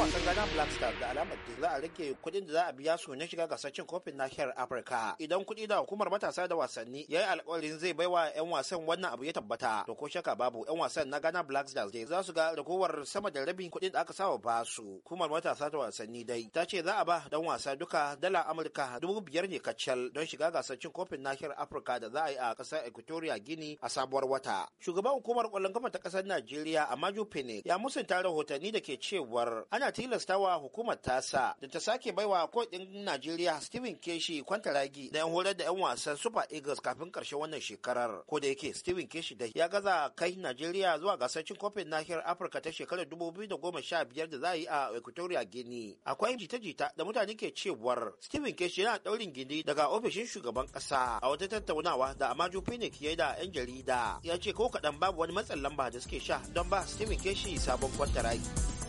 wasan Ghana Black Stars da alamar da za a rage kuɗin da za a biya su na shiga gasar cin kofin nahiyar Afirka. Idan kuɗi da hukumar matasa da wasanni ya yi alƙawarin zai baiwa 'yan wasan wannan abu ya tabbata, to ko shaka babu 'yan wasan na Ghana Black Stars dai za su ga ragowar sama da rabin kuɗin da aka saba ba su. Hukumar matasa da wasanni dai ta ce za a ba dan wasa duka dala Amurka 5,000 ne kacal don shiga gasar cin kofin nahiyar Afirka da za a yi a ƙasar Equatorial Guinea a sabuwar wata. Shugaban hukumar ƙwallon kafa ta ƙasar Najeriya Amaju Pene ya musanta rahotanni da ke cewar ana tilastawa hukumar tasa da ta sake baiwa kodin Najeriya Stephen Keshi kwantaragi da 'yan horar da 'yan wasan Super Eagles kafin karshen wannan shekarar. Ko da yake Stephen Keshi da ya gaza kai Najeriya zuwa gasar cin kofin nahiyar Afirka ta shekarar 2015 da za a yi a Equatorial Guinea. Akwai jita-jita da mutane ke cewar Stephen Keshi yana daurin gindi daga ofishin shugaban kasa. A wata tattaunawa da Amaju Phoenix ya yi da 'yan jarida ya ce ko kaɗan babu wani matsin lamba da suke sha don ba Stephen Keshi sabon kwantaragi.